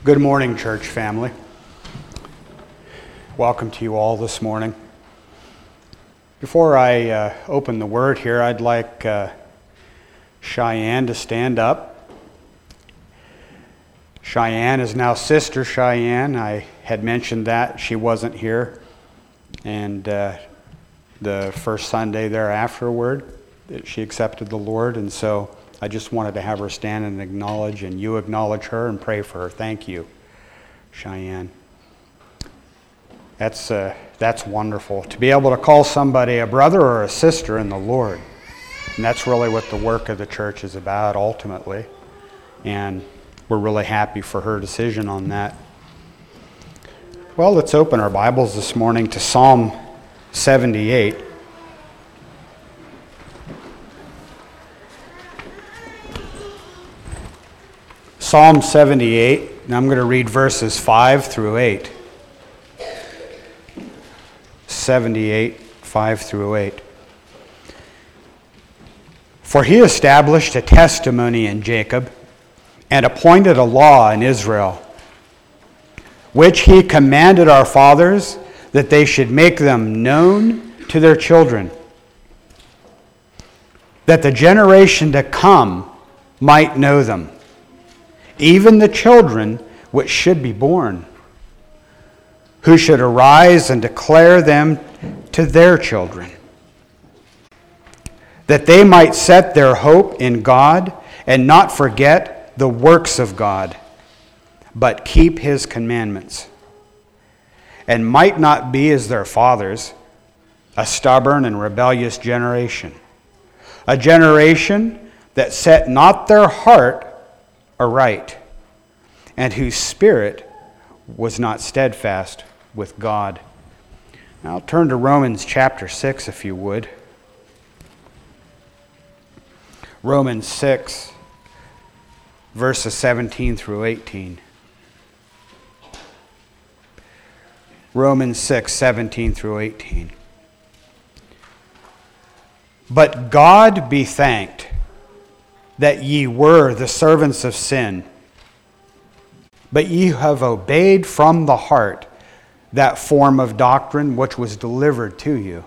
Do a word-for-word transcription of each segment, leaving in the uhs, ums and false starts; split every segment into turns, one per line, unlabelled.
Good morning, church family. Welcome to you all this morning. Before I uh, open the word here, I'd like uh, Cheyenne to stand up. Cheyenne is now Sister Cheyenne. I had mentioned that. She wasn't here. And uh, the first Sunday there afterward, that she accepted the Lord. And so I just wanted to have her stand and acknowledge, and you acknowledge her and pray for her. Thank you, Cheyenne. That's uh, that's wonderful, to be able to call somebody a brother or a sister in the Lord. And that's really what the work of the church is about, ultimately. And we're really happy for her decision on that. Well, let's open our Bibles this morning to Psalm seventy-eight. Psalm seventy-eight, and I'm going to read verses five through eight. seventy-eight, five through eight. For he established a testimony in Jacob, and appointed a law in Israel, which he commanded our fathers, that they should make them known to their children, that the generation to come might know them, even the children which should be born, who should arise and declare them to their children, that they might set their hope in God and not forget the works of God, but keep his commandments, and might not be as their fathers, a stubborn and rebellious generation, a generation that set not their heart aright, and whose spirit was not steadfast with God. Now turn to Romans chapter six, if you would. Romans six, verses seventeen through eighteen. Romans six, seventeen through eighteen. But God be thanked that ye were the servants of sin, but ye have obeyed from the heart that form of doctrine which was delivered to you.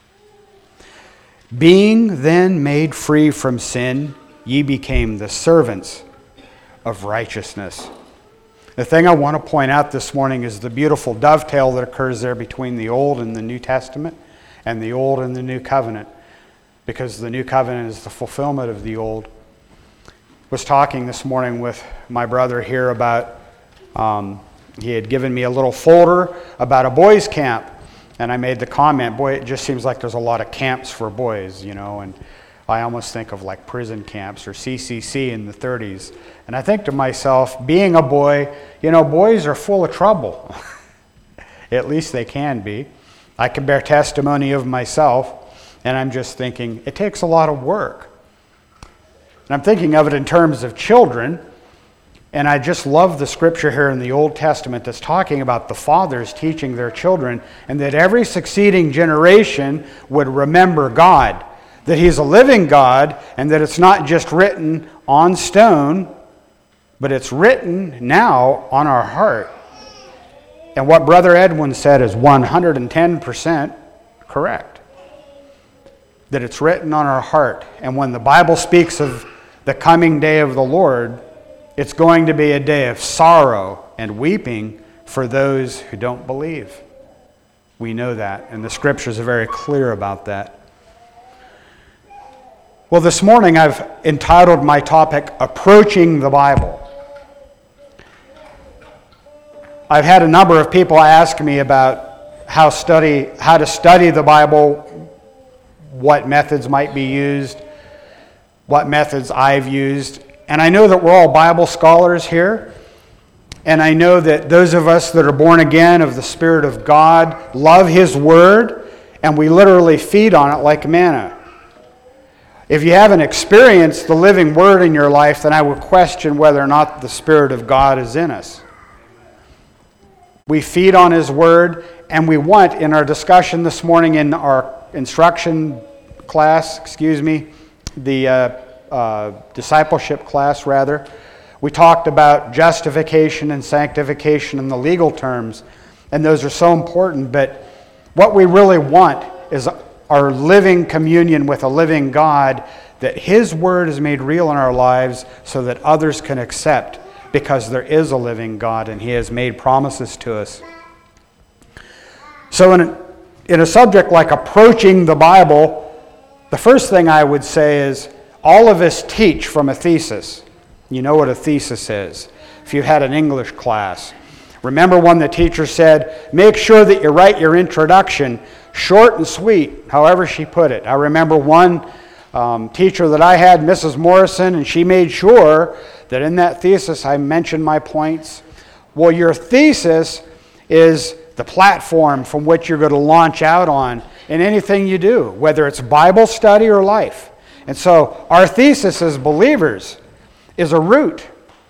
Being then made free from sin, ye became the servants of righteousness. The thing I want to point out this morning is the beautiful dovetail that occurs there between the Old and the New Testament, and the Old and the New Covenant, because the New Covenant is the fulfillment of the Old. I was talking this morning with my brother here about, um, he had given me a little folder about a boys' camp, and I made the comment, boy, it just seems like there's a lot of camps for boys, you know, and I almost think of like prison camps or C C C in the thirties. And I think to myself, being a boy, you know, boys are full of trouble. At least they can be. I can bear testimony of myself, and I'm just thinking, it takes a lot of work. And I'm thinking of it in terms of children, and I just love the scripture here in the Old Testament that's talking about the fathers teaching their children, and that every succeeding generation would remember God, that he's a living God, and that it's not just written on stone, but it's written now on our heart. And what Brother Edwin said is one hundred ten percent correct. That it's written on our heart. And when the Bible speaks of the coming day of the Lord, it's going to be a day of sorrow and weeping for those who don't believe. We know that, and the scriptures are very clear about that. Well, this morning I've entitled my topic, Approaching the Bible. I've had a number of people ask me about how study, how to study the Bible, what methods might be used, what methods I've used. And I know that we're all Bible scholars here. And I know that those of us that are born again of the Spirit of God love His Word, and we literally feed on it like manna. If you haven't experienced the living Word in your life, then I would question whether or not the Spirit of God is in us. We feed on His Word, and we want, in our discussion this morning in our instruction class, excuse me, the uh, uh, discipleship class rather, We talked about justification and sanctification in the legal terms, and those are so important, but what we really want is our living communion with a living God, that His Word is made real in our lives so that others can accept, because there is a living God and He has made promises to us. So in a, in a subject like approaching the Bible, the first thing I would say is all of us teach from a thesis. You know what a thesis is if you had an English class. Remember when the teacher said, make sure that you write your introduction short and sweet, however she put it. I remember one um, teacher that I had, Missus Morrison, and she made sure that in that thesis I mentioned my points. Well, your thesis is the platform from which you're going to launch out on in anything you do, whether it's Bible study or life. And so our thesis as believers is a root.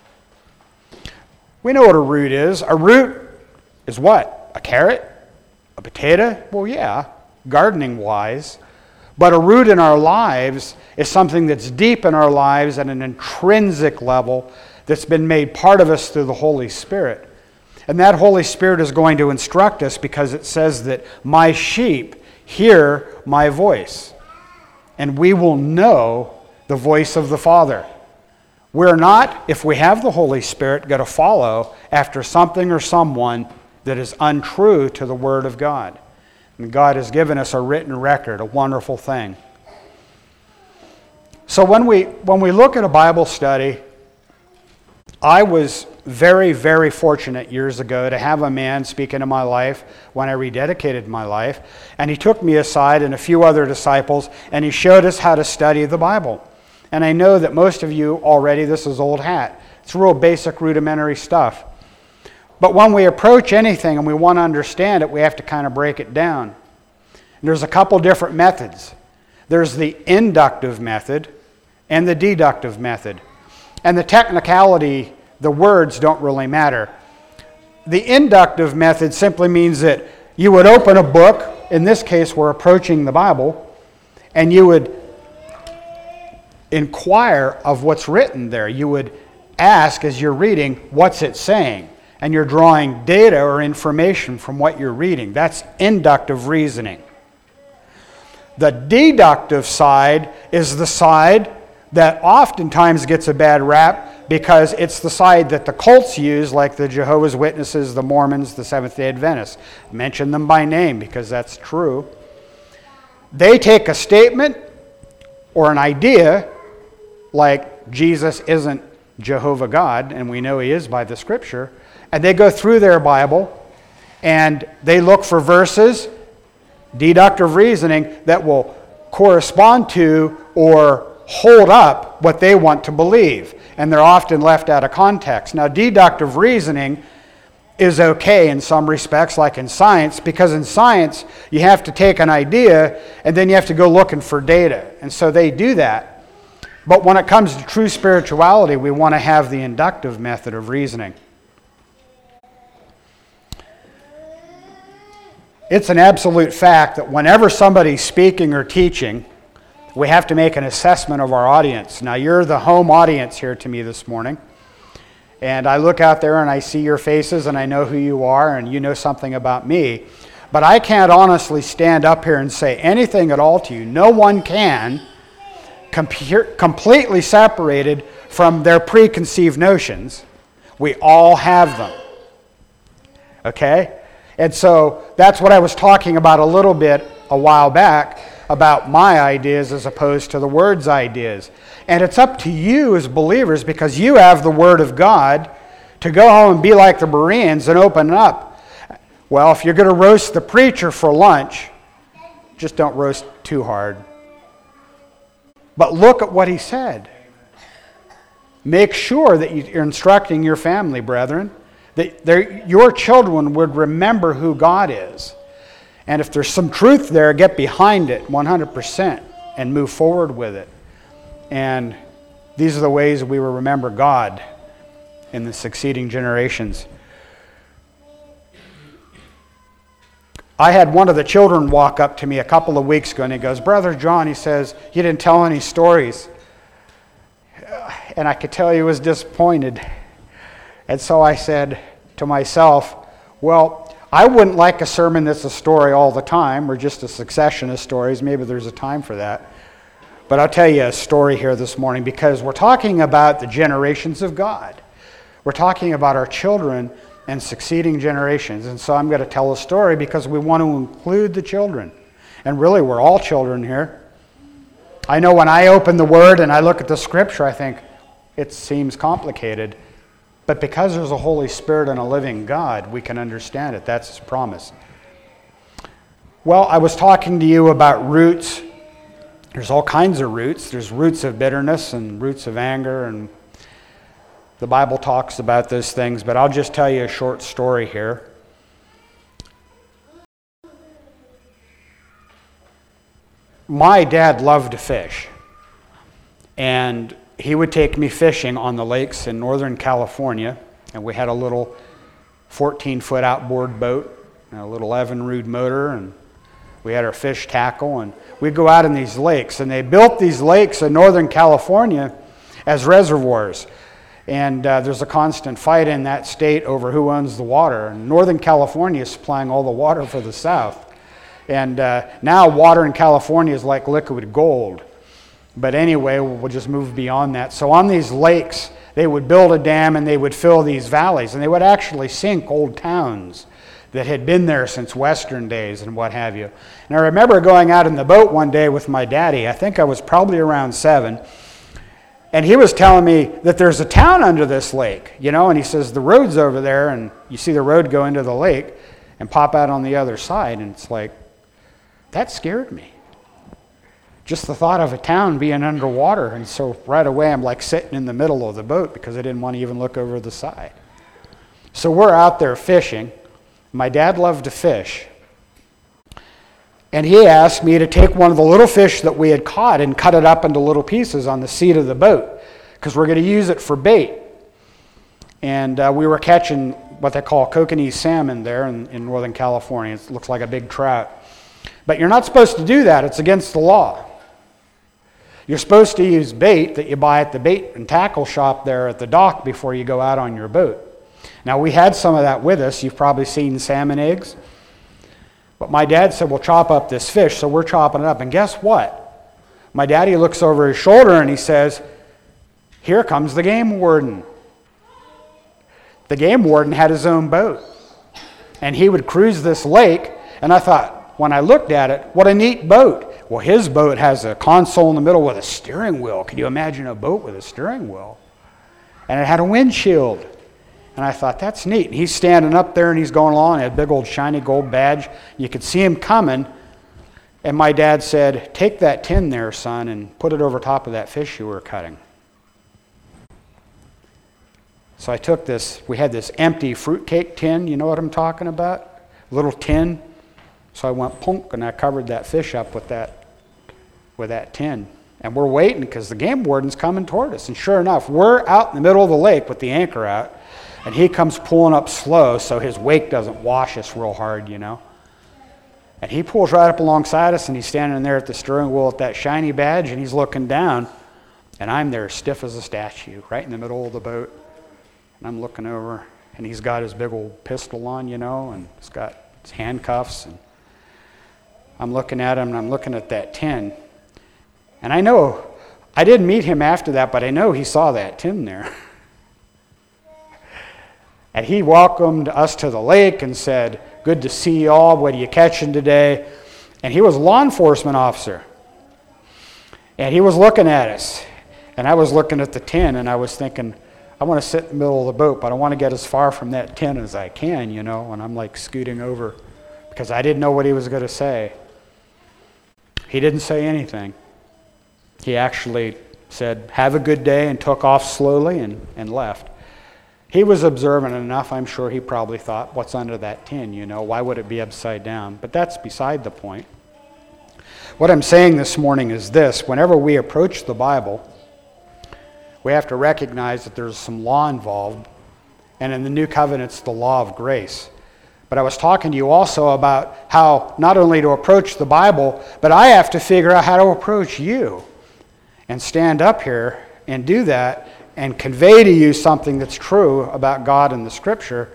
We know what a root is. A root is what? A carrot? A potato? Well, yeah, gardening-wise. But a root in our lives is something that's deep in our lives at an intrinsic level that's been made part of us through the Holy Spirit. And that Holy Spirit is going to instruct us because it says that my sheep hear my voice. And we will know the voice of the Father. We're not, if we have the Holy Spirit, going to follow after something or someone that is untrue to the Word of God. And God has given us a written record, a wonderful thing. So when we when we look at a Bible study, I was very, very fortunate years ago to have a man speak into my life when I rededicated my life. And he took me aside and a few other disciples, and he showed us how to study the Bible. And I know that most of you already, this is old hat. It's real basic, rudimentary stuff. But when we approach anything and we want to understand it, we have to kind of break it down. And there's a couple different methods. There's the inductive method and the deductive method. And the technicality, the words don't really matter. The inductive method simply means that you would open a book, in this case we're approaching the Bible, and you would inquire of what's written there. You would ask as you're reading, what's it saying? And you're drawing data or information from what you're reading. That's inductive reasoning. The deductive side is the side that oftentimes gets a bad rap because it's the side that the cults use, like the Jehovah's Witnesses, the Mormons, the Seventh-day Adventists. I mention them by name because that's true. They take a statement or an idea, like Jesus isn't Jehovah God, and we know He is by the Scripture, and they go through their Bible and they look for verses, deductive reasoning, that will correspond to or hold up what they want to believe. And they're often left out of context. Now, deductive reasoning is okay in some respects, like in science, because in science you have to take an idea and then you have to go looking for data. And so they do that. But when it comes to true spirituality, we want to have the inductive method of reasoning. It's an absolute fact that whenever somebody's speaking or teaching, we have to make an assessment of our audience. Now, you're the home audience here to me this morning. And I look out there and I see your faces and I know who you are and you know something about me. But I can't honestly stand up here and say anything at all to you. No one can, com- completely separated from their preconceived notions. We all have them. Okay? And so that's what I was talking about a little bit a while back, about my ideas as opposed to the Word's ideas. And it's up to you as believers, because you have the Word of God, to go home and be like the Bereans and open it up. Well, if you're going to roast the preacher for lunch, just don't roast too hard. But look at what he said. Make sure that you're instructing your family, brethren, that your children would remember who God is. And if there's some truth there, get behind it one hundred percent and move forward with it. And these are the ways we will remember God in the succeeding generations. I had one of the children walk up to me a couple of weeks ago and he goes, "Brother John," he says, "you didn't tell any stories." and I could tell he was disappointed. And so I said to myself, well, I wouldn't like a sermon that's a story all the time, or just a succession of stories. Maybe there's a time for that. But I'll tell you a story here this morning, because we're talking about the generations of God. We're talking about our children and succeeding generations. And so I'm going to tell a story because we want to include the children. And really, we're all children here. I know when I open the Word and I look at the Scripture, I think it seems complicated. But because there's a Holy Spirit and a living God, we can understand it. That's His promise. Well, I was talking to you about roots. There's all kinds of roots. There's roots of bitterness and roots of anger, and the Bible talks about those things, but I'll just tell you a short story here. My dad loved to fish, and he would take me fishing on the lakes in Northern California, and we had a little fourteen-foot outboard boat, and a little Evinrude motor, and we had our fish tackle, and we'd go out in these lakes. And they built these lakes in Northern California as reservoirs. And uh, there's a constant fight in that state over who owns the water. And Northern California is supplying all the water for the South. And uh, now water in California is like liquid gold. But anyway, we'll just move beyond that. So on these lakes, they would build a dam and they would fill these valleys. And they would actually sink old towns that had been there since Western days and what have you. And I remember going out in the boat one day with my daddy. I think I was probably around seven. And he was telling me that there's a town under this lake, you know, and he says the road's over there, and you see the road go into the lake and pop out on the other side. And it's like, that scared me. Just the thought of a town being underwater. And so right away I'm like sitting in the middle of the boat because I didn't want to even look over the side. So we're out there fishing. My dad loved to fish, and he asked me to take one of the little fish that we had caught and cut it up into little pieces on the seat of the boat because we're going to use it for bait. And uh, we were catching what they call kokanee salmon there in, in Northern California. It looks like a big trout. But you're not supposed to do that. It's against the law. You're supposed to use bait that you buy at the bait and tackle shop there at the dock before you go out on your boat. Now, we had some of that with us. You've probably seen salmon eggs. But my dad said, we'll chop up this fish. So we're chopping it up. And guess what? My daddy looks over his shoulder and he says, here comes the game warden. The game warden had his own boat. And he would cruise this lake. And I thought, when I looked at it, what a neat boat. Well, his boat has a console in the middle with a steering wheel. Can you imagine a boat with a steering wheel? And it had a windshield. And I thought, that's neat. And he's standing up there and he's going along, had a big old shiny gold badge. You could see him coming. And my dad said, take that tin there, son, and put it over top of that fish you were cutting. So I took this, we had this empty fruitcake tin, you know what I'm talking about? A little tin. So I went punk and I covered that fish up with that, with that tin. And we're waiting because the game warden's coming toward us. And sure enough, we're out in the middle of the lake with the anchor out. And he comes pulling up slow so his wake doesn't wash us real hard, you know. And he pulls right up alongside us, and he's standing there at the steering wheel with that shiny badge, and he's looking down. And I'm there stiff as a statue, right in the middle of the boat. And I'm looking over, and he's got his big old pistol on, you know, and he's got his handcuffs. And I'm looking at him, and I'm looking at that tin. And I know, I didn't meet him after that, but I know he saw that tin there. And he welcomed us to the lake and said, good to see you all. What are you catching today? And he was a law enforcement officer. And he was looking at us. And I was looking at the tin, and I was thinking, I want to sit in the middle of the boat, but I want to get as far from that tin as I can, you know. And I'm like scooting over because I didn't know what he was going to say. He didn't say anything. He actually said, have a good day, and took off slowly and, and left. He was observant enough, I'm sure he probably thought, what's under that tin, you know? Why would it be upside down? But that's beside the point. What I'm saying this morning is this. Whenever we approach the Bible, we have to recognize that there's some law involved. And in the New Covenant, it's the law of grace. But I was talking to you also about how not only to approach the Bible, but I have to figure out how to approach you and stand up here and do that and convey to you something that's true about God and the Scripture,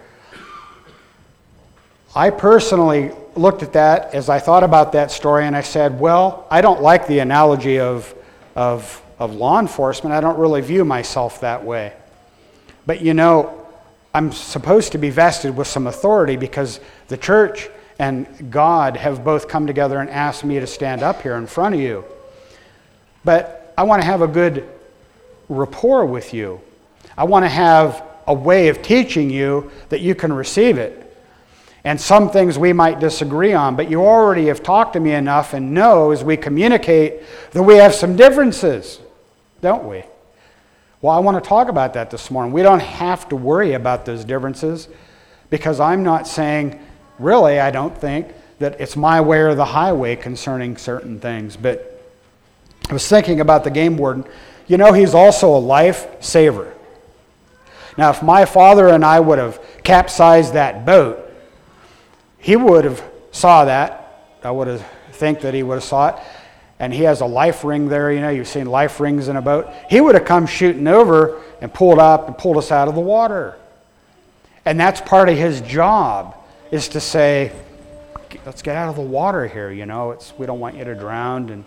I personally looked at that as I thought about that story, and I said, well, I don't like the analogy of, of, of law enforcement. I don't really view myself that way. But you know, I'm supposed to be vested with some authority because the church and God have both come together and asked me to stand up here in front of you. But I want to have a good rapport with you. I want to have a way of teaching you that you can receive it. And some things we might disagree on, but you already have talked to me enough and know as we communicate that we have some differences, don't we? Well, I want to talk about that this morning. We don't have to worry about those differences because I'm not saying, really, I don't think, that it's my way or the highway concerning certain things. But I was thinking about the game warden. You know, he's also a life saver. Now, if my father and I would have capsized that boat, he would have saw that. I would have think that he would have saw it. And he has a life ring there. You know, you've seen life rings in a boat. He would have come shooting over and pulled up and pulled us out of the water. And that's part of his job, is to say, let's get out of the water here. You know, it's we don't want you to drown. And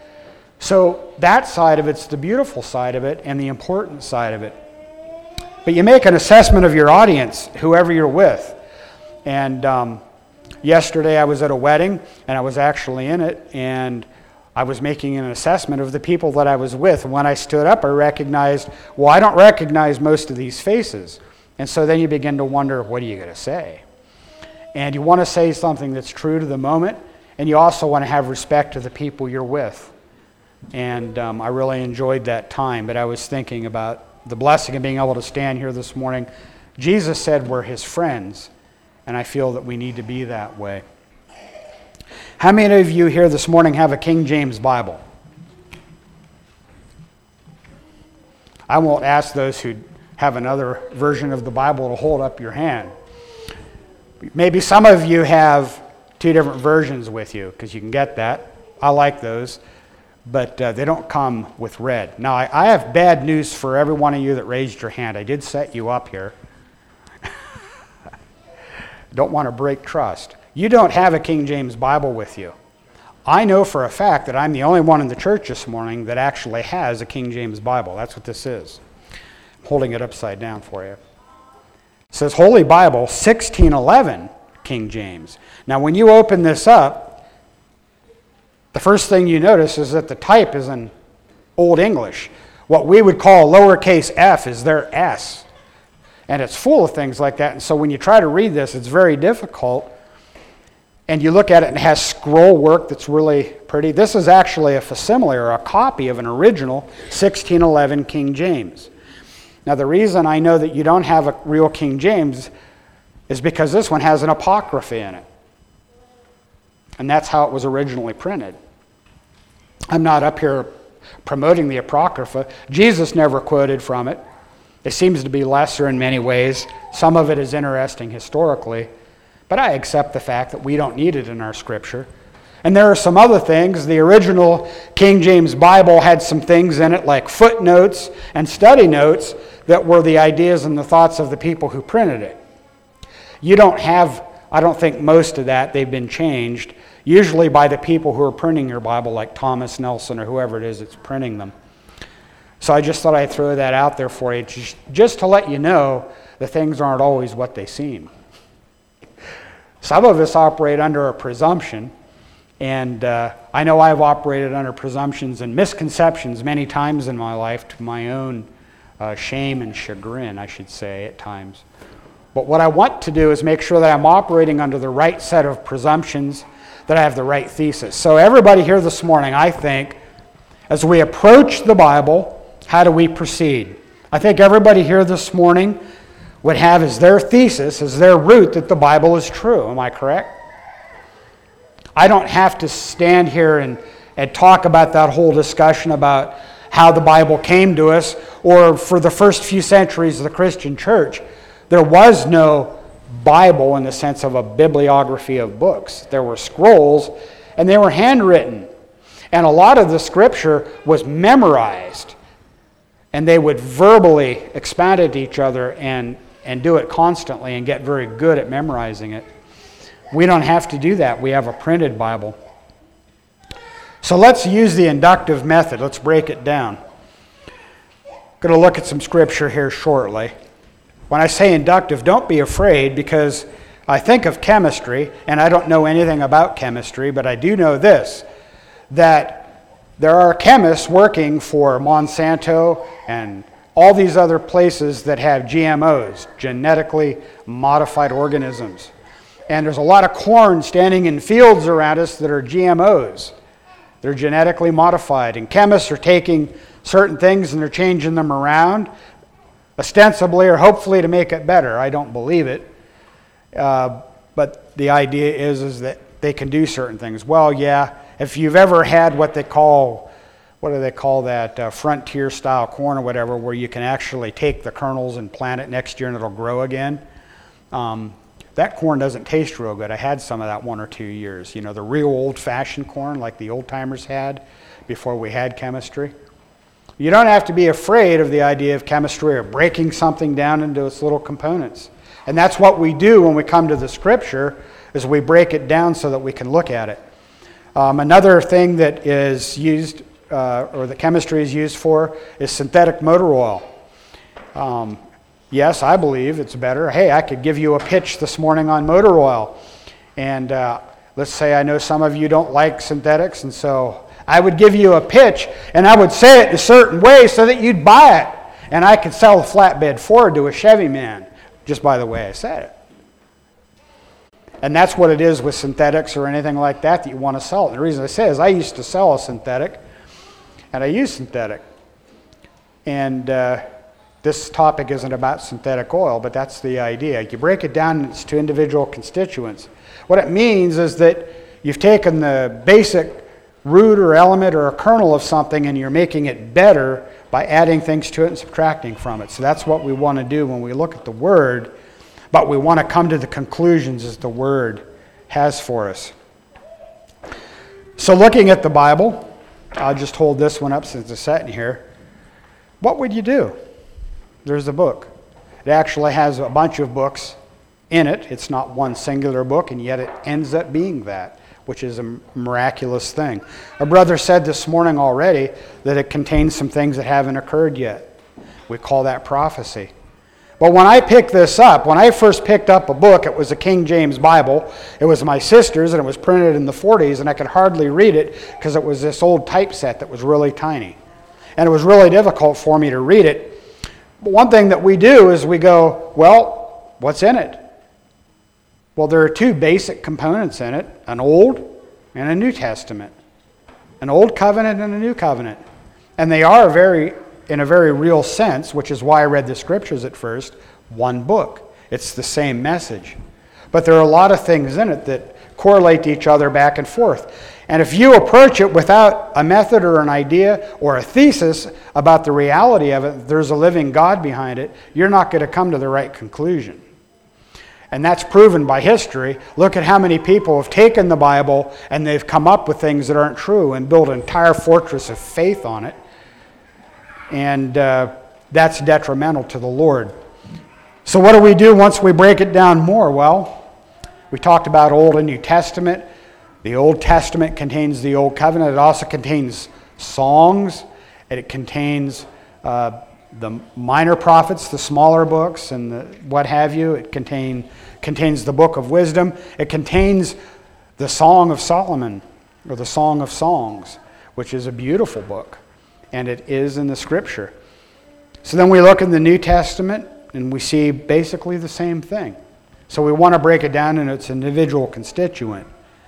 so that side of it's the beautiful side of it and the important side of it. But you make an assessment of your audience, whoever you're with. And um, yesterday I was at a wedding, and I was actually in it, and I was making an assessment of the people that I was with. And when I stood up, I recognized, well, I don't recognize most of these faces. And so then you begin to wonder, what are you going to say? And you want to say something that's true to the moment, and you also want to have respect to the people you're with. And um, I really enjoyed that time, but I was thinking about the blessing of being able to stand here this morning. Jesus said we're his friends, and I feel that we need to be that way. How many of you here this morning have a King James Bible? I won't ask those who have another version of the Bible to hold up your hand. Maybe some of you have two different versions with you, because you can get that. I like those, but uh, they don't come with red. Now, I, I have bad news for every one of you that raised your hand. I did set you up here. Don't want to break trust. You don't have a King James Bible with you. I know for a fact that I'm the only one in the church this morning that actually has a King James Bible. That's what this is. I'm holding it upside down for you. It says Holy Bible, sixteen eleven, King James. Now, when you open this up, the first thing you notice is that the type is in Old English. What we would call lowercase f is their S. And it's full of things like that. And so when you try to read this, it's very difficult. And you look at it and it has scroll work that's really pretty. This is actually a facsimile or a copy of an original sixteen eleven King James. Now, the reason I know that you don't have a real King James is because this one has an apocrypha in it. And that's how it was originally printed. I'm not up here promoting the apocrypha. Jesus never quoted from it. It seems to be lesser in many ways. Some of it is interesting historically. But I accept the fact that we don't need it in our Scripture. And there are some other things. The original King James Bible had some things in it like footnotes and study notes that were the ideas and the thoughts of the people who printed it. You don't have, I don't think most of that. They've been changed, usually by the people who are printing your Bible, like Thomas Nelson or whoever it is that's printing them. So I just thought I'd throw that out there for you, just, just to let you know that things aren't always what they seem. Some of us operate under a presumption, and uh, I know I've operated under presumptions and misconceptions many times in my life, to my own uh, shame and chagrin, I should say, at times. But what I want to do is make sure that I'm operating under the right set of presumptions, that I have the right thesis. So everybody here this morning, I think, as we approach the Bible, how do we proceed? I think everybody here this morning would have as their thesis, as their root, that the Bible is true. Am I correct? I don't have to stand here and, and talk about that whole discussion about how the Bible came to us, or for the first few centuries of the Christian church, there was no Bible in the sense of a bibliography of books. There were scrolls, and they were handwritten. And a lot of the Scripture was memorized. And they would verbally expound it to each other and, and do it constantly and get very good at memorizing it. We don't have to do that. We have a printed Bible. So let's use the inductive method. Let's break it down. I'm going to look at some scripture here shortly. When I say inductive, don't be afraid, because I think of chemistry, and I don't know anything about chemistry, but I do know this, that there are chemists working for Monsanto and all these other places that have G M Os, genetically modified organisms. And there's a lot of corn standing in fields around us that are G M Os. They're genetically modified. And chemists are taking certain things and they're changing them around, ostensibly or hopefully to make it better. I don't believe it. Uh, but the idea is, is that they can do certain things. Well, yeah. If you've ever had what they call, what do they call that, uh, frontier-style corn or whatever, where you can actually take the kernels and plant it next year and it'll grow again, um, that corn doesn't taste real good. I had some of that one or two years. You know, the real old-fashioned corn like the old-timers had before we had chemistry. You don't have to be afraid of the idea of chemistry or breaking something down into its little components. And that's what we do when we come to the Scripture, is we break it down so that we can look at it. Um, another thing that is used, uh, or that chemistry is used for, is synthetic motor oil. Um, yes, I believe it's better. Hey, I could give you a pitch this morning on motor oil. And uh, let's say I know some of you don't like synthetics, and so I would give you a pitch, and I would say it a certain way so that you'd buy it. And I could sell a flatbed Ford to a Chevy man, just by the way I said it. And that's what it is with synthetics or anything like that that you want to sell. And the reason I say is I used to sell a synthetic, and I use synthetic. And uh, this topic isn't about synthetic oil, but that's the idea. You break it down to individual constituents. What it means is that you've taken the basic root or element or a kernel of something and you're making it better by adding things to it and subtracting from it. So that's what we want to do when we look at the Word. But we want to come to the conclusions as the Word has for us. So looking at the Bible, I'll just hold this one up since it's sitting here. What would you do? There's a book. It actually has a bunch of books in it. It's not one singular book, and yet it ends up being that, which is a miraculous thing. A brother said this morning already that it contains some things that haven't occurred yet. We call that prophecy. But when I picked this up, when I first picked up a book, it was a King James Bible. It was my sister's, and it was printed in the forties, and I could hardly read it because it was this old typeset that was really tiny. And it was really difficult for me to read it. But one thing that we do is we go, well, what's in it? Well, there are two basic components in it, an Old and a New Testament. An Old Covenant and a New Covenant. And they are very... in a very real sense, which is why I read the Scriptures at first, one book. It's the same message. But there are a lot of things in it that correlate to each other back and forth. And if you approach it without a method or an idea or a thesis about the reality of it, there's a living God behind it, you're not going to come to the right conclusion. And that's proven by history. Look at how many people have taken the Bible and they've come up with things that aren't true and built an entire fortress of faith on it. And uh, that's detrimental to the Lord. So what do we do once we break it down more? Well, we talked about Old and New Testament. The Old Testament contains the Old Covenant. It also contains songs. And it contains uh, the minor prophets, the smaller books, and the, what have you. It contain, contains the Book of Wisdom. It contains the Song of Solomon, or the Song of Songs, which is a beautiful book. And it is in the Scripture. So then we look in the New Testament and we see basically the same thing. So we want to break it down into its individual constituent.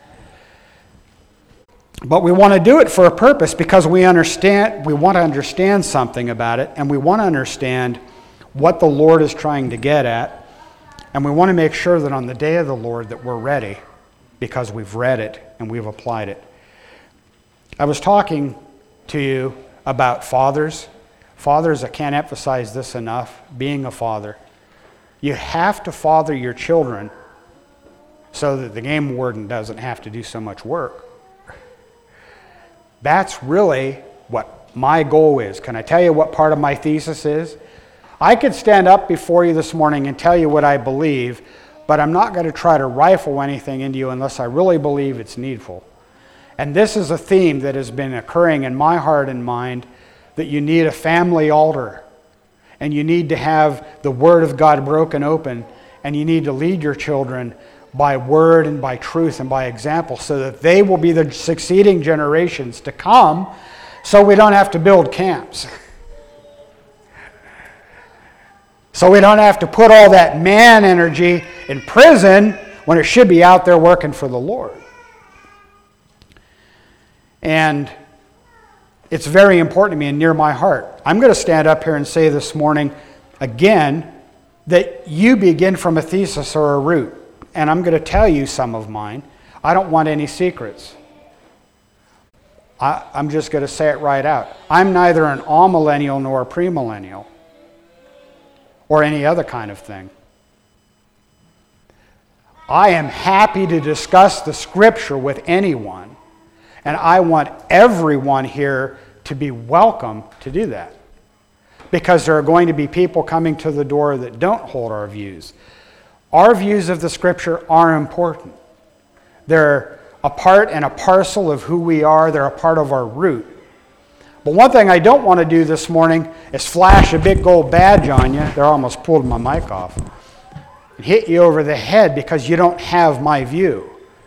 But we want to do it for a purpose because we understand, we want to understand something about it, and we want to understand what the Lord is trying to get at, and we want to make sure that on the day of the Lord that we're ready because we've read it and we've applied it. I was talking to you about fathers. Fathers, I can't emphasize this enough, being a father. You have to father your children so that the game warden doesn't have to do so much work. That's really what my goal is. Can I tell you what part of my thesis is? I could stand up before you this morning and tell you what I believe, but I'm not going to try to rifle anything into you unless I really believe it's needful. And this is a theme that has been occurring in my heart and mind, that you need a family altar, and you need to have the Word of God broken open, and you need to lead your children by word and by truth and by example, so that they will be the succeeding generations to come, so we don't have to build camps. So we don't have to put all that man energy in prison when it should be out there working for the Lord. And it's very important to me and near my heart. I'm going to stand up here and say this morning again that you begin from a thesis or a root. And I'm going to tell you some of mine. I don't want any secrets. I, I'm just going to say it right out. I'm neither an amillennial nor a premillennial or any other kind of thing. I am happy to discuss the Scripture with anyone, and I want everyone here to be welcome to do that, because there are going to be people coming to the door that don't hold our views. Our views of the Scripture are important. They're a part and a parcel of who we are. They're a part of our root. But one thing I don't want to do this morning is flash a big gold badge on you. They almost pulled my mic off. And hit you over the head because you don't have my view.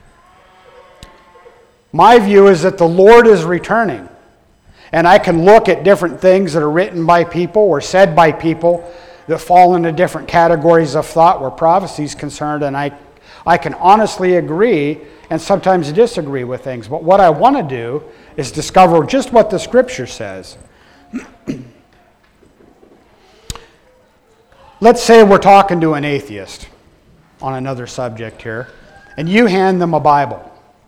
My view is that the Lord is returning. And I can look at different things that are written by people or said by people that fall into different categories of thought where prophecy is concerned, and I, I can honestly agree and sometimes disagree with things. But what I want to do is discover just what the Scripture says. Let's say we're talking to an atheist on another subject here, and you hand them a Bible.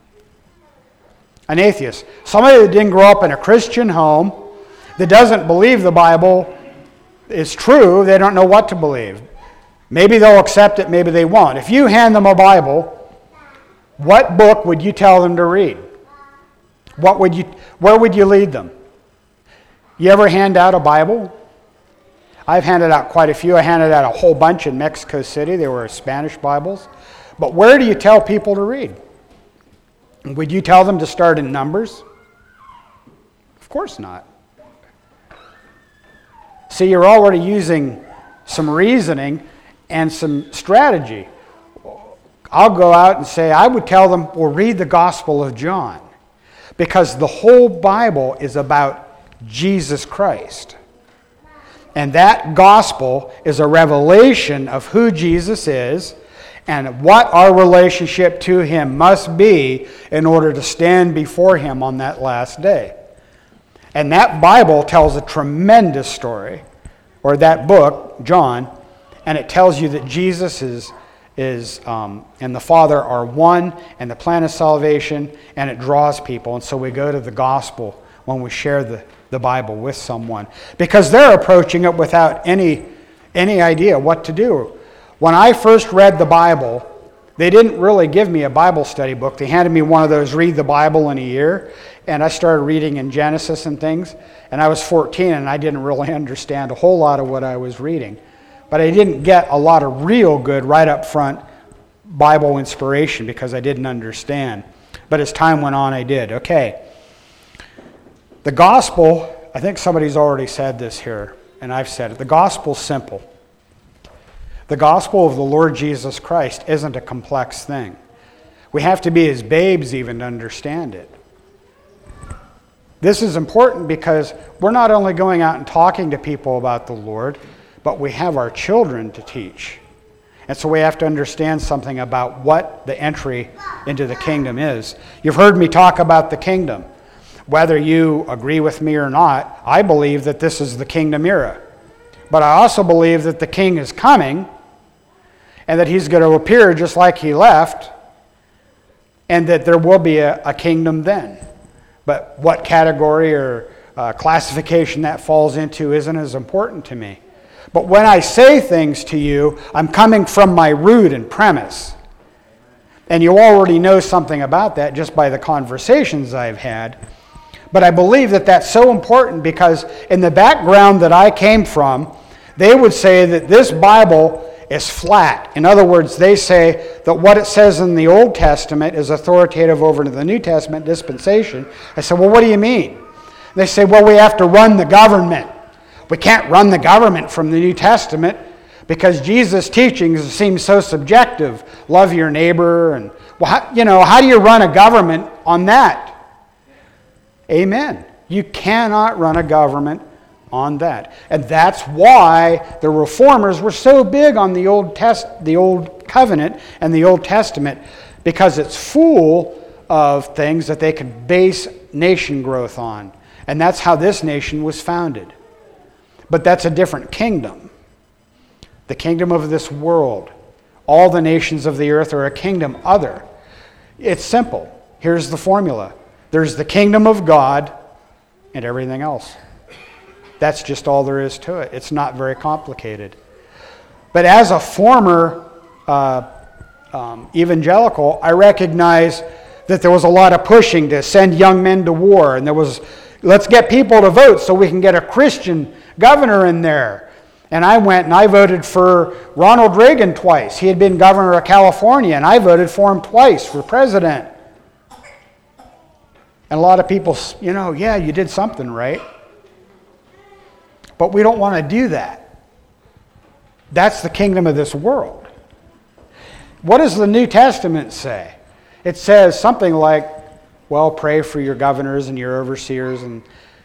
An atheist, somebody that didn't grow up in a Christian home, that doesn't believe the Bible is true, they don't know what to believe. Maybe they'll accept it, maybe they won't. If you hand them a Bible, what book would you tell them to read? What would you, where would you lead them? You ever hand out a Bible? I've handed out quite a few. I handed out a whole bunch in Mexico City. They were Spanish Bibles. But where do you tell people to read? Would you tell them to start in Numbers? Of course not. See, you're already using some reasoning and some strategy. I'll go out and say, I would tell them, well, read the Gospel of John. Because the whole Bible is about Jesus Christ. And that gospel is a revelation of who Jesus is and what our relationship to Him must be in order to stand before Him on that last day. And that Bible tells a tremendous story, or that book, John, and it tells you that Jesus is, is um, and the Father are one, and the plan of salvation, and it draws people. And so we go to the gospel when we share the, the Bible with someone, because they're approaching it without any, any idea what to do. When I first read the Bible, they didn't really give me a Bible study book. They handed me one of those read the Bible in a year, and I started reading in Genesis and things, and I was fourteen, and I didn't really understand a whole lot of what I was reading. But I didn't get a lot of real good right up front Bible inspiration because I didn't understand. But as time went on, I did. Okay. The gospel, I think somebody's already said this here, and I've said it. The gospel's simple. The gospel of the Lord Jesus Christ isn't a complex thing. We have to be as babes even to understand it. This is important because we're not only going out and talking to people about the Lord, but we have our children to teach. And so we have to understand something about what the entry into the kingdom is. You've heard me talk about the kingdom. Whether you agree with me or not, I believe that this is the kingdom era. But I also believe that the king is coming, and that he's going to appear just like he left, and that there will be a, a kingdom then. But what category or uh, classification that falls into isn't as important to me. But when I say things to you, I'm coming from my root and premise. And you already know something about that just by the conversations I've had. But I believe that that's so important because in the background that I came from, they would say that this Bible is flat. In other words, they say that what it says in the Old Testament is authoritative over to the New Testament dispensation. I said, well, what do you mean? They say, well, we have to run the government. We can't run the government from the New Testament because Jesus' teachings seem so subjective. Love your neighbor. And, well, how, you know, how do you run a government on that? Amen. You cannot run a government on that. And that's why the Reformers were so big on the Old Test, the Old Covenant and the Old Testament, because it's full of things that they could base nation growth on. And that's how this nation was founded. But that's a different kingdom. The kingdom of this world. All the nations of the earth are a kingdom other. It's simple. Here's the formula. There's the kingdom of God and everything else. That's just all there is to it. It's not very complicated. But as a former uh, um, evangelical, I recognize that there was a lot of pushing to send young men to war. And there was, let's get people to vote so we can get a Christian governor in there. And I went and I voted for Ronald Reagan twice. He had been governor of California, and I voted for him twice for president. And a lot of people, you know, yeah, you did something right. But we don't want to do that. That's the kingdom of this world. What does the New Testament say? It says something like, well, pray for your governors and your overseers and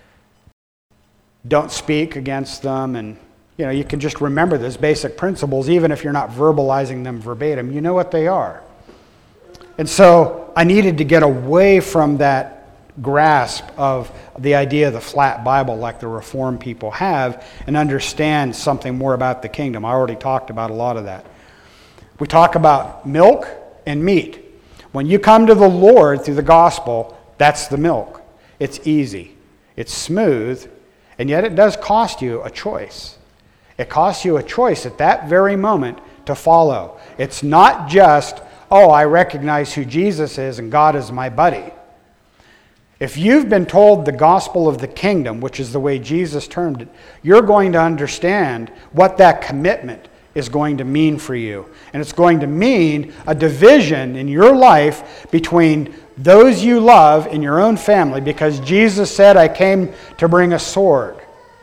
don't speak against them. And, you know, you can just remember those basic principles, even if you're not verbalizing them verbatim. You know what they are. And so I needed to get away from that grasp of the idea of the flat Bible like the Reformed people have and understand something more about the kingdom. I already talked about a lot of that. We talk about milk and meat. When you come to the Lord through the gospel, that's the milk. It's easy. It's smooth. And yet it does cost you a choice. It costs you a choice at that very moment to follow. It's not just, oh, I recognize who Jesus is and God is my buddy. If you've been told the gospel of the kingdom, which is the way Jesus termed it, you're going to understand what that commitment is going to mean for you. And it's going to mean a division in your life between those you love in your own family, because Jesus said, I came to bring a sword.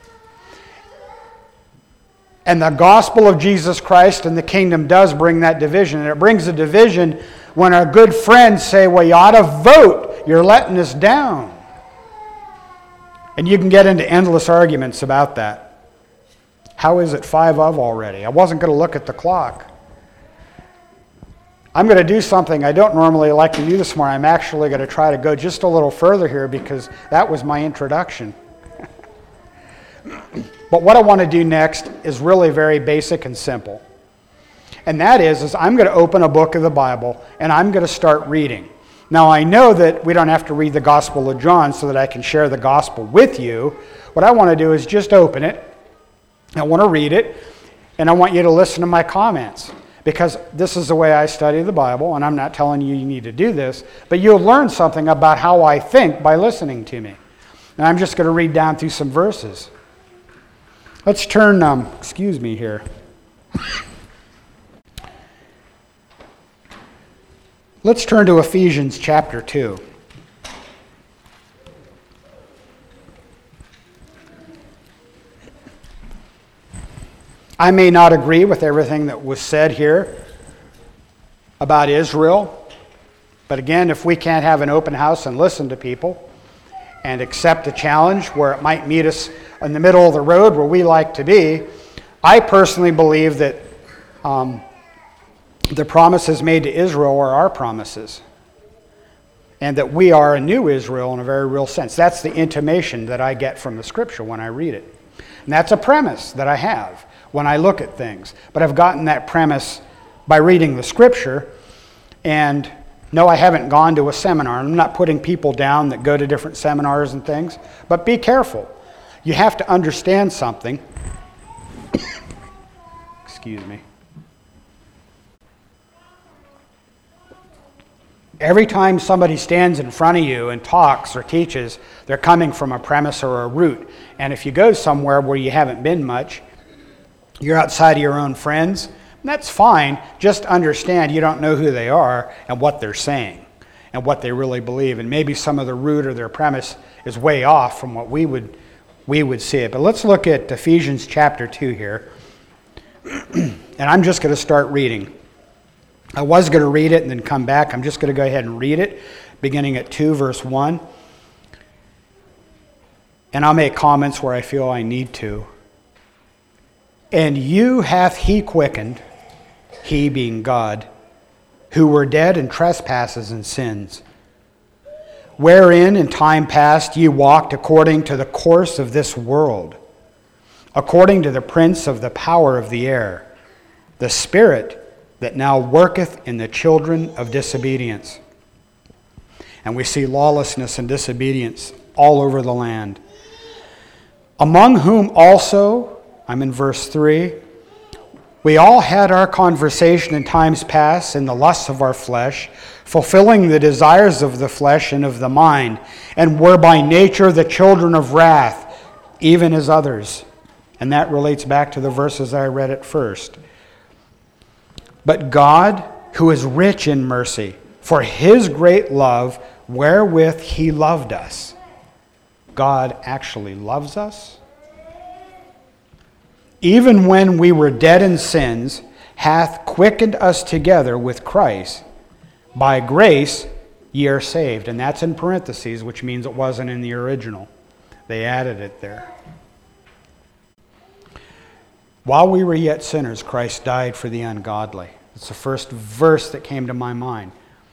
And the gospel of Jesus Christ and the kingdom does bring that division. And it brings a division when our good friends say, well, you ought to vote. You're letting us down. And you can get into endless arguments about that. How is it five of already? I wasn't going to look at the clock. I'm going to do something I don't normally like to do this morning. I'm actually going to try to go just a little further here because that was my introduction. But what I want to do next is really very basic and simple. And that is, is I'm going to open a book of the Bible and I'm going to start reading. Now, I know that we don't have to read the Gospel of John so that I can share the gospel with you. What I want to do is just open it. I want to read it, and I want you to listen to my comments, because this is the way I study the Bible, and I'm not telling you you need to do this, but you'll learn something about how I think by listening to me. And I'm just going to read down through some verses. Let's turn, um, excuse me here. Let's turn to Ephesians chapter two. I may not agree with everything that was said here about Israel, but again, if we can't have an open house and listen to people and accept a challenge where it might meet us in the middle of the road where we like to be, I personally believe that um, the promises made to Israel are our promises, and that we are a new Israel in a very real sense. That's the intimation that I get from the Scripture when I read it. And that's a premise that I have when I look at things. But I've gotten that premise by reading the Scripture. And no, I haven't gone to a seminar. I'm not putting people down that go to different seminars and things. But be careful. You have to understand something. Excuse me. Every time somebody stands in front of you and talks or teaches, they're coming from a premise or a root. And if you go somewhere where you haven't been much, you're outside of your own friends, that's fine. Just understand you don't know who they are and what they're saying and what they really believe. And maybe some of the root or their premise is way off from what we would we would see it. But let's look at Ephesians chapter two here. And I'm just going to start reading. I was going to read it and then come back. I'm just going to go ahead and read it, beginning at two, verse one. And I'll make comments where I feel I need to. And you hath he quickened, he being God, who were dead in trespasses and sins, wherein in time past ye walked according to the course of this world, according to the prince of the power of the air, the spirit that now worketh in the children of disobedience. And we see lawlessness and disobedience all over the land. Among whom also, I'm in verse three, we all had our conversation in times past in the lusts of our flesh, fulfilling the desires of the flesh and of the mind, and were by nature the children of wrath, even as others. And that relates back to the verses I read at first. But God, who is rich in mercy, for his great love wherewith he loved us. God actually loves us. Even when we were dead in sins, hath quickened us together with Christ. By grace ye are saved. And that's in parentheses, which means it wasn't in the original. They added it there. While we were yet sinners, Christ died for the ungodly. It's the first verse that came to my mind.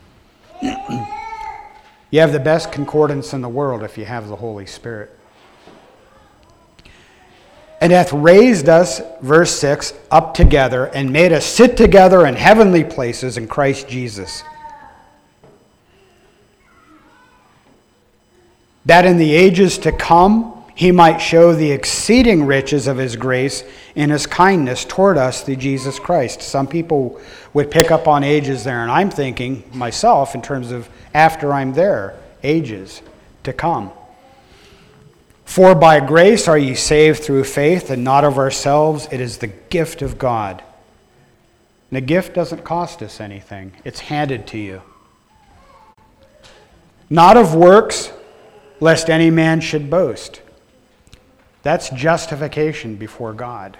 You have the best concordance in the world if you have the Holy Spirit. And hath raised us, verse six, up together and made us sit together in heavenly places in Christ Jesus. That in the ages to come he might show the exceeding riches of his grace in his kindness toward us through Jesus Christ. Some people would pick up on ages there, and I'm thinking myself in terms of after I'm there, ages to come. For by grace are ye saved through faith, and not of ourselves. It is the gift of God. And a gift doesn't cost us anything. It's handed to you. Not of works, lest any man should boast. That's justification before God.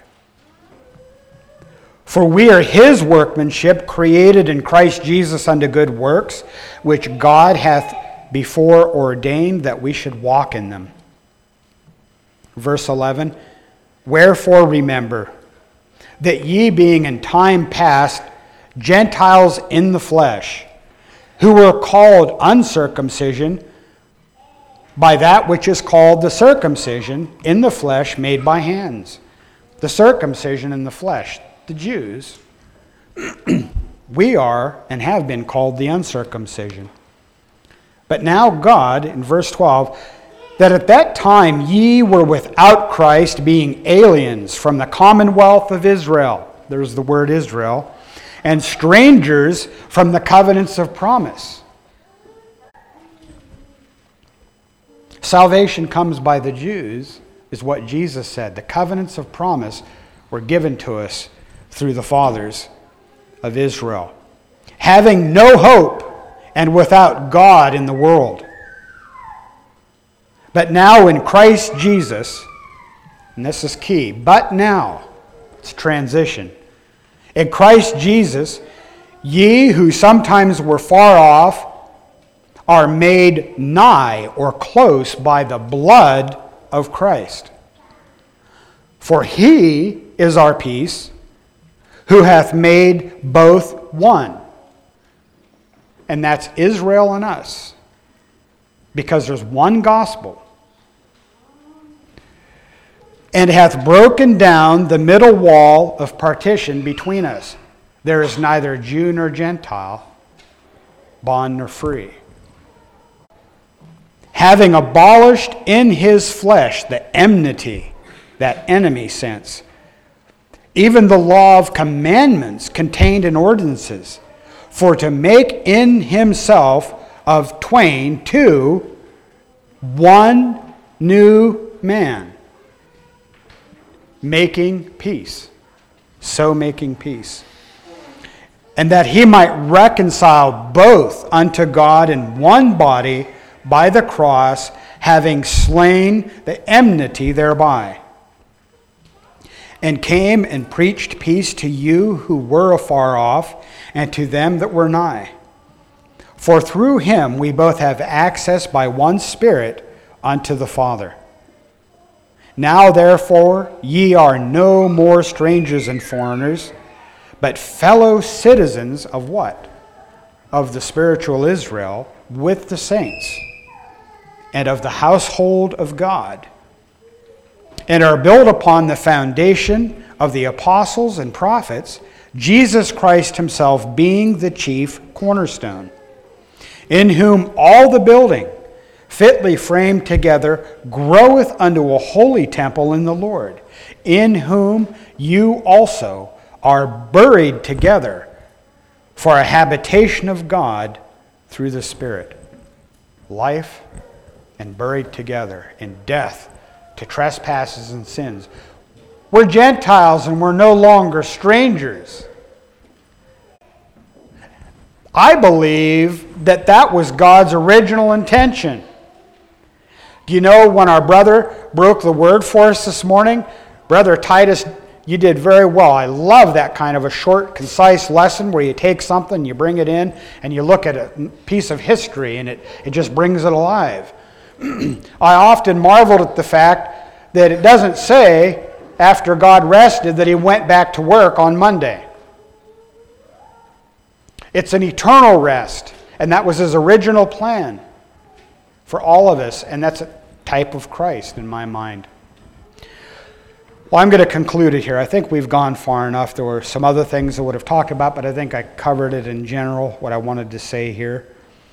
For we are his workmanship, created in Christ Jesus unto good works, which God hath before ordained that we should walk in them. Verse eleven, wherefore remember that ye being in time past Gentiles in the flesh, who were called uncircumcision by that which is called the circumcision in the flesh made by hands. The circumcision in the flesh, the Jews, we are and have been called the uncircumcision. But now God, in verse twelve, that at that time ye were without Christ, being aliens from the commonwealth of Israel. There's the word Israel. And strangers from the covenants of promise. Salvation comes by the Jews, is what Jesus said. The covenants of promise were given to us through the fathers of Israel. Having no hope and without God in the world. But now in Christ Jesus, and this is key, but now, it's transition. In Christ Jesus, ye who sometimes were far off are made nigh or close by the blood of Christ. For he is our peace, who hath made both one. And that's Israel and us. Because there's one gospel. And hath broken down the middle wall of partition between us. There is neither Jew nor Gentile, bond nor free. Having abolished in his flesh the enmity, that enemy sense, even the law of commandments contained in ordinances, For to make in himself of twain two, one new man, making peace, so making peace, and that he might reconcile both unto God in one body by the cross, having slain the enmity thereby, and came and preached peace to you who were afar off, and to them that were nigh. For through him we both have access by one Spirit unto the Father. Now therefore ye are no more strangers and foreigners, but fellow citizens of what? Of the spiritual Israel, with the saints, and of the household of God, and are built upon the foundation of the apostles and prophets, Jesus Christ himself being the chief cornerstone, in whom all the building, fitly framed together, groweth unto a holy temple in the Lord, in whom you also are buried together for a habitation of God through the Spirit. Life and buried together in death to trespasses and sins. We're Gentiles and we're no longer strangers. I believe that that was God's original intention. Do you know when our brother broke the word for us this morning? Brother Titus, you did very well. I love that kind of a short, concise lesson where you take something, you bring it in, and you look at a piece of history and it, it just brings it alive. I often marveled at the fact that it doesn't say after God rested that he went back to work on Monday. It's an eternal rest, and that was his original plan for all of us, and that's a type of Christ in my mind. Well, I'm going to conclude it here. I think we've gone far enough. There were some other things I would have talked about, but I think I covered it in general, what I wanted to say here.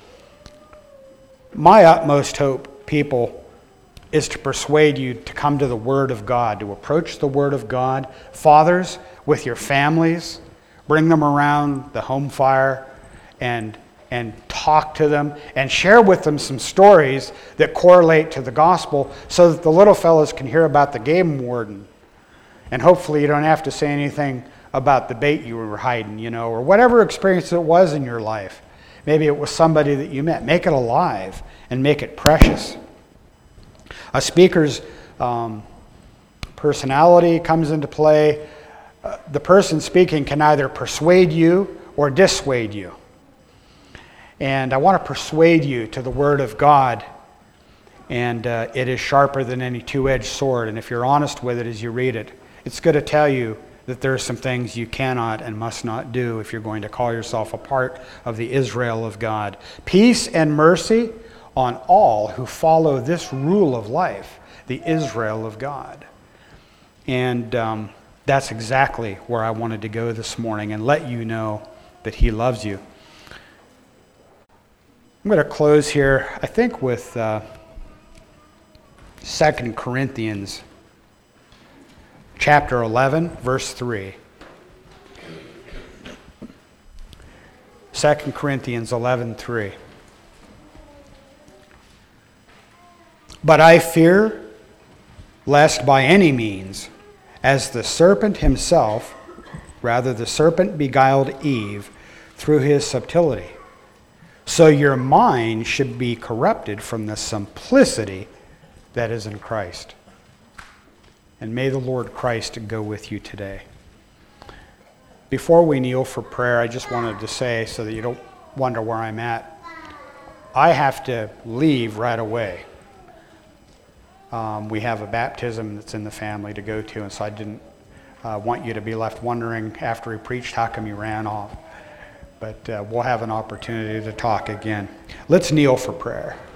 My utmost hope, people, is to persuade you to come to the Word of God, to approach the Word of God. Fathers, with your families, bring them around the home fire and, and talk to them and share with them some stories that correlate to the gospel so that the little fellows can hear about the game warden. And hopefully you don't have to say anything about the bait you were hiding, you know, or whatever experience it was in your life. Maybe it was somebody that you met. Make it alive and make it precious. A speaker's um, personality comes into play. Uh, the person speaking can either persuade you or dissuade you. And I want to persuade you to the Word of God. And uh, it is sharper than any two-edged sword. And if you're honest with it as you read it, it's going to tell you that there are some things you cannot and must not do if you're going to call yourself a part of the Israel of God. Peace and mercy on all who follow this rule of life, the Israel of God. And um, that's exactly where I wanted to go this morning and let you know that he loves you. I'm going to close here, I think, with uh, Second Corinthians chapter eleven, verse three. Second Corinthians eleven, three. But I fear, lest by any means, as the serpent himself, rather the serpent beguiled Eve through his subtlety, so your mind should be corrupted from the simplicity that is in Christ. And may the Lord Christ go with you today. Before we kneel for prayer, I just wanted to say, so that you don't wonder where I'm at, I have to leave right away. Um, we have a baptism that's in the family to go to, and so I didn't uh, want you to be left wondering after he preached how come he ran off. But uh, we'll have an opportunity to talk again. Let's kneel for prayer.